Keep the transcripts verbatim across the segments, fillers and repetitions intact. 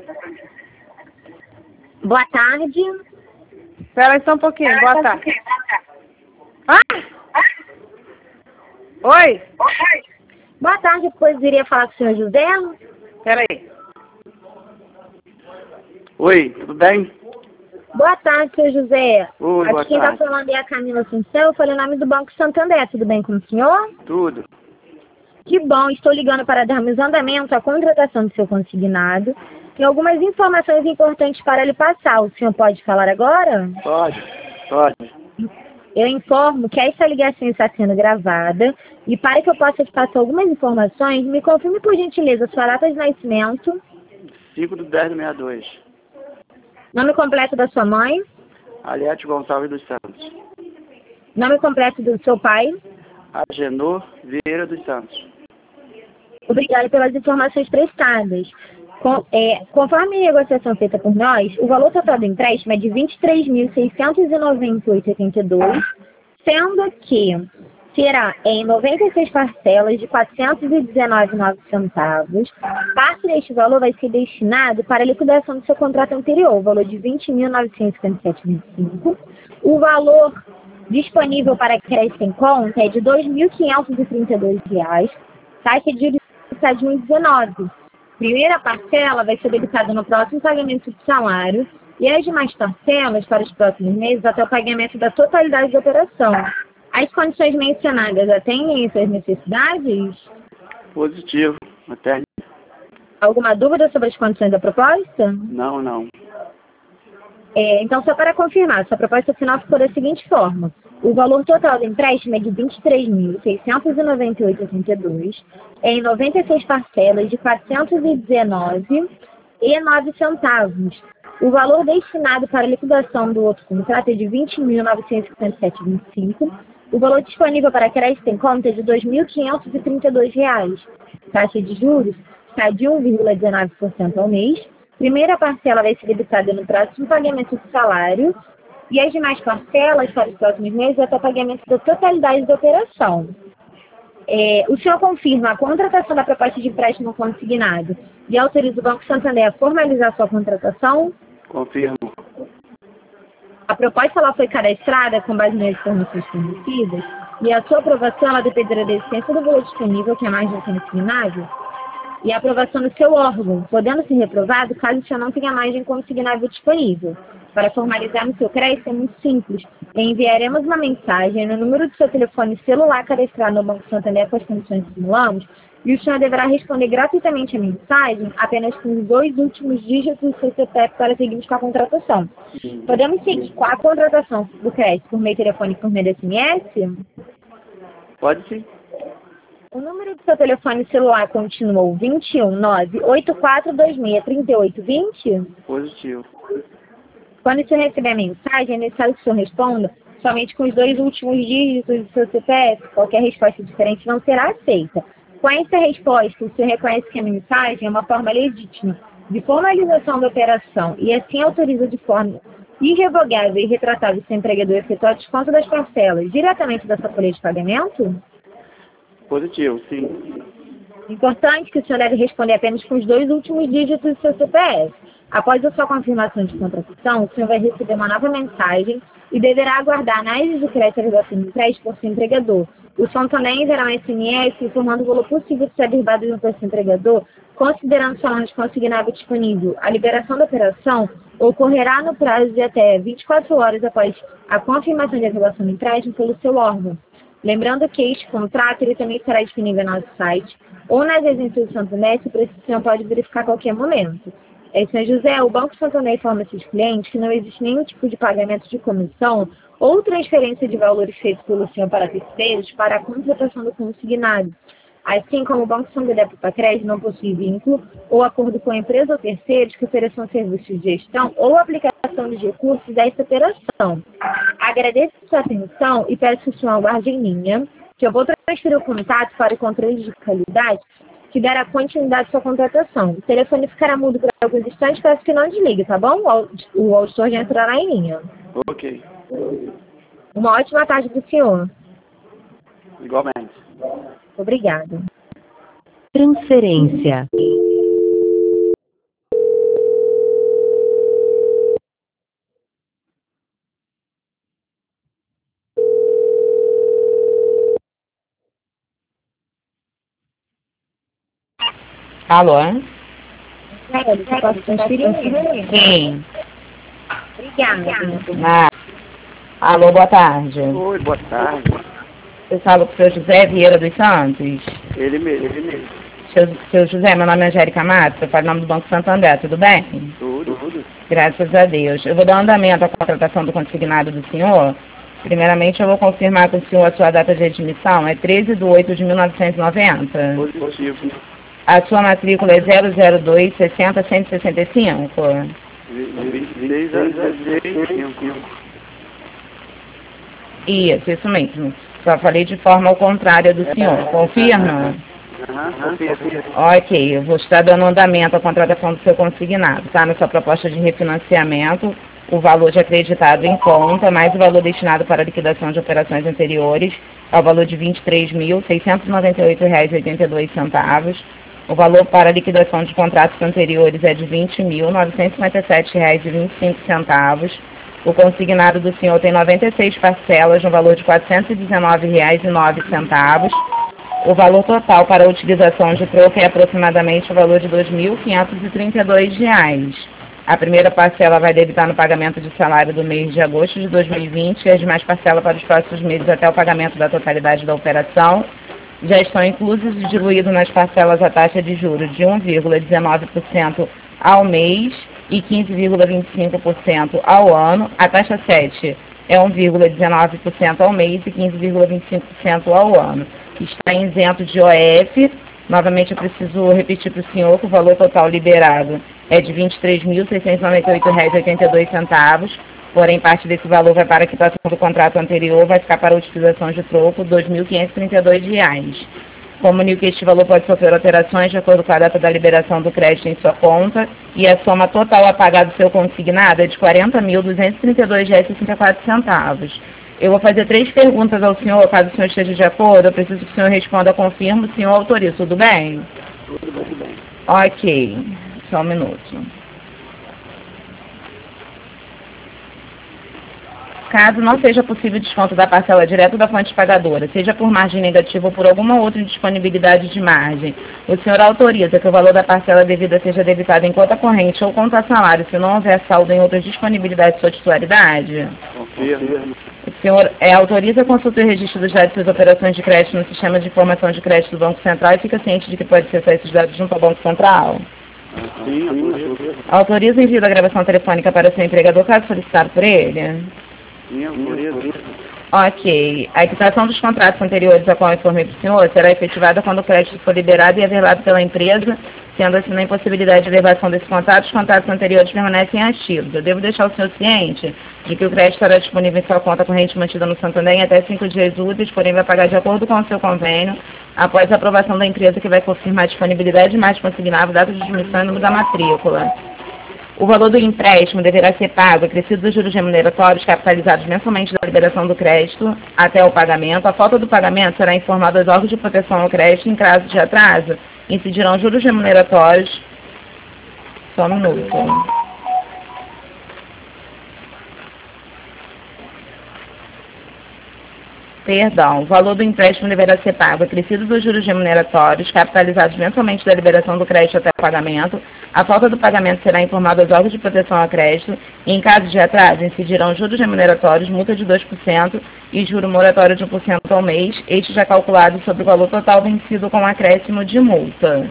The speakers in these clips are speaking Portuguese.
Boa tarde. Espera aí só um pouquinho. Boa tarde. Ah? Oi? Boa tarde, depois iria falar com o senhor José. Espera aí. Oi, tudo bem? Boa tarde, senhor José. Oi, boa Aqui quem está tarde. falando é a Camila Assunção, eu falei o nome do Banco Santander. Tudo bem com o senhor? Tudo. Que bom, estou ligando para darmos andamento à contratação do seu consignado. Tem algumas informações importantes para lhe passar. O senhor pode falar agora? Pode, pode. Eu informo que esta ligação está sendo gravada e para que eu possa te passar algumas informações, me confirme por gentileza sua data de nascimento, cinco de dez de sessenta e dois. nome completo da sua mãe, Aliete Gonçalves dos Santos. nome completo do seu pai. Agenor Vieira dos Santos. Obrigada pelas informações prestadas. Com, é, conforme a negociação feita por nós, o valor total do empréstimo é de vinte e três mil seiscentos e noventa e oito reais e oitenta e dois centavos, sendo que será em noventa e seis parcelas de quatrocentos e dezenove reais e nove centavos. Parte deste valor vai ser destinado para a liquidação do seu contrato anterior, o valor de vinte mil novecentos e cinquenta e sete reais e vinte e cinco centavos. O valor disponível para crédito em conta é de dois mil quinhentos e trinta e dois reais, taxa de juros de um vírgula dezenove. Primeira parcela vai ser debitada no próximo pagamento do salário e as demais parcelas para os próximos meses até o pagamento da totalidade da operação. As condições mencionadas atendem suas necessidades? Positivo. Até... Alguma dúvida sobre as condições da proposta? Não, não. É, então, só para confirmar, sua proposta final ficou da seguinte forma. O valor total do empréstimo é de vinte e três mil seiscentos e noventa e oito reais e oitenta e dois centavos, em noventa e seis parcelas de quatrocentos e dezenove reais e nove centavos. O valor destinado para a liquidação do outro contrato é de vinte mil novecentos e cinquenta e sete reais e vinte e cinco centavos. O valor disponível para crédito em conta é de dois mil quinhentos e trinta e dois reais. Taxa de juros está de um vírgula dezenove por cento ao mês. Primeira parcela vai ser debitada no próximo pagamento do salário e as demais parcelas para os próximos meses até o pagamento da totalidade da operação. É, o senhor confirma a contratação da proposta de empréstimo consignado e autoriza o Banco Santander a formalizar sua contratação? Confirmo. A proposta ela foi cadastrada com base nas informações fornecidas e a sua aprovação ela dependerá da existência do valor disponível, que é mais do que consignável, e a aprovação do seu órgão, podendo ser reprovado caso o senhor não tenha margem consignável disponível. Para formalizar no seu crédito é muito simples. Enviaremos uma mensagem no número do seu telefone celular cadastrado no Banco Santander com as condições que simulamos e o senhor deverá responder gratuitamente a mensagem apenas com os dois últimos dígitos do seu C P F para seguirmos com a contratação. Podemos seguir com a contratação do crédito por meio telefônico e por meio de S M S? Pode sim. O número do seu telefone celular continuou vinte e um, nove, oito quatro dois seis, três oito dois zero? Positivo. Quando o senhor receber a mensagem, é necessário que o senhor responda somente com os dois últimos dígitos do seu C P F. Qualquer resposta diferente não será aceita. Com essa resposta, o senhor reconhece que a mensagem é uma forma legítima de formalização da operação e assim autoriza de forma irrevogável e retratável o seu empregador a efetuar desconto das parcelas diretamente da sua folha de pagamento? Positivo, sim. Importante que o senhor deve responder apenas com os dois últimos dígitos do seu C P F. Após a sua confirmação de contratação, o senhor vai receber uma nova mensagem e deverá aguardar a análise de crédito e redação do crédito por seu empregador. O senhor também enviará um S M S informando o valor possível de ser derrubado junto ao seu empregador, considerando sua margem consignável disponível. A liberação da operação ocorrerá no prazo de até vinte e quatro horas após a confirmação de aprovação do empréstimo pelo seu órgão. Lembrando que este contrato ele também estará disponível no nosso site ou nas agências do Santander, se o preço o senhor pode verificar a qualquer momento. É, senhor José, o Banco Santander informa seus clientes que não existe nenhum tipo de pagamento de comissão ou transferência de valores feitos pelo senhor para terceiros para a contratação do consignado. Assim como o Banco Santander para crédito não possui vínculo ou acordo com a empresa ou terceiros que ofereçam serviços de gestão ou aplicação de recursos desta operação. Agradeço sua atenção e peço que o senhor aguarde em linha, que eu vou transferir o contato para o controle de qualidade que dará continuidade à sua contratação. O telefone ficará mudo por alguns instantes, peço que não desligue, tá bom? O auditor já entrará em linha. Ok. Uma ótima tarde do senhor. Igualmente. Obrigada. Transferência. Alô? Micaele, você pode transferir? Sim. Obrigada. Ah. Alô, boa tarde. Oi, boa tarde. Eu falo com o seu José Vieira dos Santos. Ele mesmo, ele mesmo. Seu, seu José, meu nome é Angélica Matos, eu falo em nome do Banco Santander, tudo bem? Tudo, tudo. Graças a Deus. Eu vou dar andamento à contratação do consignado do senhor. Primeiramente, eu vou confirmar com o senhor a sua data de admissão. É treze de oito de mil novecentos e noventa. Positivo. A sua matrícula é zero zero dois, sessenta, cento e sessenta e cinco. vinte e seis a dezesseis. Isso, isso mesmo. Só falei de forma ao contrário do senhor. Confirma? Aham, confirma. Ok, eu vou estar dando andamento à contratação do seu consignado, tá? Na sua proposta de refinanciamento, o valor de acreditado em conta, mais o valor destinado para liquidação de operações anteriores, é o valor de vinte e três mil, seiscentos e noventa e oito reais e oitenta e dois centavos. O valor para liquidação de contratos anteriores é de vinte mil, novecentos e cinquenta e sete reais e vinte e cinco centavos. O consignado do senhor tem noventa e seis parcelas no valor de quatrocentos e dezenove reais e nove centavos. O valor total para a utilização de troco é aproximadamente o valor de dois mil quinhentos e trinta e dois reais. A primeira parcela vai debitar no pagamento de salário do mês de agosto de dois mil e vinte e as demais parcelas para os próximos meses até o pagamento da totalidade da operação. Já estão inclusos e diluídos nas parcelas a taxa de juros de um vírgula dezenove por cento ao mês e quinze vírgula vinte e cinco por cento ao ano. A taxa sete é um vírgula dezenove por cento ao mês e quinze vírgula vinte e cinco por cento ao ano. Está isento de O F. Novamente eu preciso repetir para o senhor que o valor total liberado é de vinte e três mil, seiscentos e noventa e oito reais e oitenta e dois centavos. Porém, parte desse valor vai para a quitação do contrato anterior, vai ficar para a utilização de troco, dois mil quinhentos e trinta e dois reais. Comunico que este valor pode sofrer alterações de acordo com a data da liberação do crédito em sua conta e a soma total a pagar do seu consignado é de quarenta mil, duzentos e trinta e dois reais e sessenta e quatro centavos. Eu vou fazer três perguntas ao senhor, caso o senhor esteja de acordo, eu preciso que o senhor responda, confirmo, o senhor autoriza, tudo bem? Tudo bem, tudo bem. Ok, só um minuto. Caso não seja possível desconto da parcela direto da fonte pagadora, seja por margem negativa ou por alguma outra indisponibilidade de margem, o senhor autoriza que o valor da parcela devida seja debitado em conta corrente ou conta salário, se não houver saldo em outras disponibilidades de sua titularidade? Confirmo. O senhor é, autoriza a consulta e registro dos dados de suas operações de crédito no sistema de informação de crédito do Banco Central e fica ciente de que pode acessar esses dados junto ao Banco Central? Sim, autorizo. Autoriza o envio da gravação telefônica para o seu empregador, caso solicitado por ele? Sim, autorizo. Ok. A quitação dos contratos anteriores a qual eu informei para o senhor será efetivada quando o crédito for liberado e averlado pela empresa, sendo assim na impossibilidade de elevação desse contrato, os contratos anteriores permanecem ativos. Eu devo deixar o senhor ciente de que o crédito estará disponível em sua conta corrente mantida no Santander em até cinco dias úteis, porém vai pagar de acordo com o seu convênio, após a aprovação da empresa que vai confirmar a disponibilidade de mais consignável, data de admissão e número da matrícula. O valor do empréstimo deverá ser pago, acrescido dos juros remuneratórios capitalizados mensalmente da liberação do crédito até o pagamento. A falta do pagamento será informada aos órgãos de proteção ao crédito. Em caso de atraso, incidirão juros remuneratórios. Só um minuto. Perdão, o valor do empréstimo deverá ser pago, acrescido dos juros remuneratórios, capitalizados mensalmente da liberação do crédito até o pagamento. A falta do pagamento será informada aos órgãos de proteção ao crédito e, em caso de atraso, incidirão juros remuneratórios, multa de dois por cento e juro moratório de um por cento ao mês, este já calculado sobre o valor total vencido com acréscimo de multa.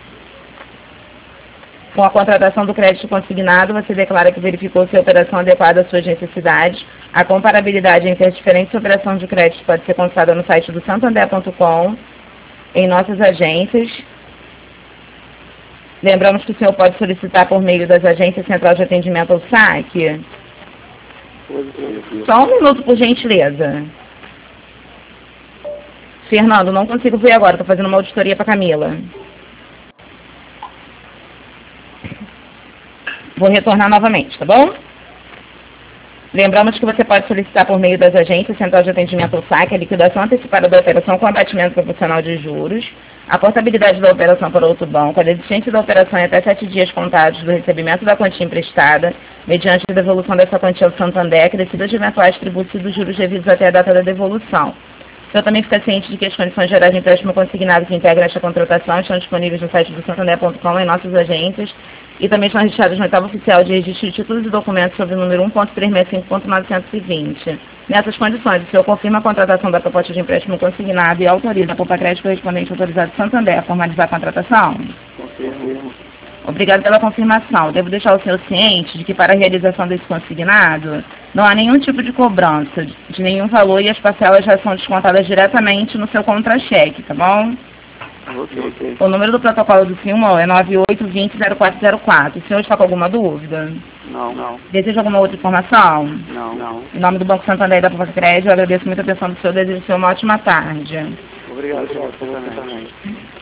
Com a contratação do crédito consignado, você declara que verificou se a operação adequada às suas necessidades. A comparabilidade entre as diferentes operações de crédito pode ser consultada no site do santander ponto com, em nossas agências. Lembramos que o senhor pode solicitar por meio das agências Central de Atendimento ou S A C. Só um minuto, por gentileza. Fernando, não consigo ver agora, estou fazendo uma auditoria para Camila. Vou retornar novamente, tá bom? Lembramos que você pode solicitar por meio das agências Central de Atendimento ou S A C a liquidação antecipada da operação com abatimento proporcional de juros, a portabilidade da operação para outro banco, a desistência da operação em até sete dias contados do recebimento da quantia emprestada, mediante a devolução dessa quantia ao Santander, acrescidas de eventuais tributos e dos juros devidos até a data da devolução. senhor também fica ciente de que as condições gerais de empréstimo consignado que integram esta contratação estão disponíveis no site do santander ponto com em nossas agências e também estão registradas no oitavo oficial de registro de títulos e documentos sobre o número um ponto trezentos e sessenta e cinco ponto novecentos e vinte. Nessas condições, o senhor confirma a contratação da proposta de empréstimo consignado e autoriza a Poupa Crédito correspondente autorizado de Santander a formalizar a contratação? Confirmo. Obrigado pela confirmação. Devo deixar o senhor ciente de que para a realização desse consignado não há nenhum tipo de cobrança de nenhum valor e as parcelas já são descontadas diretamente no seu contra-cheque, tá bom? Ok. O número do protocolo do SIMOL é nove oito dois zero zero quatro zero quatro. O senhor está com alguma dúvida? Não, não. Deseja alguma outra informação? Não, não. Em nome do Banco Santander e da Poupa Crédito, eu agradeço muito a atenção do senhor e desejo o senhor uma ótima tarde. Obrigado, senhor. Você também.